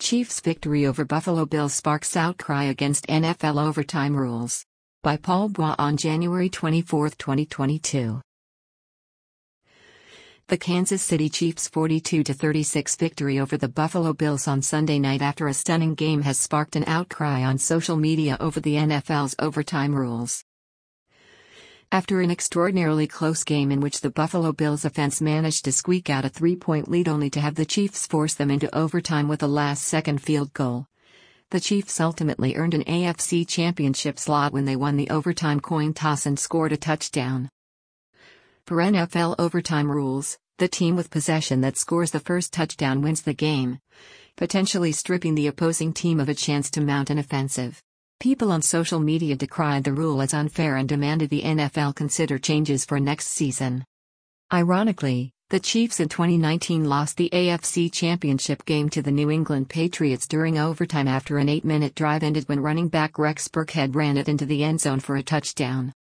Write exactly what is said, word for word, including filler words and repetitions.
Chiefs' victory over Buffalo Bills sparks outcry against N F L overtime rules. By Paul Bois on January twenty-fourth, twenty twenty-two. The Kansas City Chiefs' forty-two to thirty-six victory over the Buffalo Bills on Sunday night after a stunning game has sparked an outcry on social media over the N F L's overtime rules. After an extraordinarily close game in which the Buffalo Bills offense managed to squeak out a three-point lead only to have the Chiefs force them into overtime with a last-second field goal, the Chiefs ultimately earned an A F C championship slot when they won the overtime coin toss and scored a touchdown. Per N F L overtime rules, the team with possession that scores the first touchdown wins the game, potentially stripping the opposing team of a chance to mount an offensive. People on social media decried the rule as unfair and demanded the N F L consider changes for next season. Ironically, the Chiefs in twenty nineteen lost the A F C Championship game to the New England Patriots during overtime after an eight-minute drive ended when running back Rex Burkhead ran it into the end zone for a touchdown.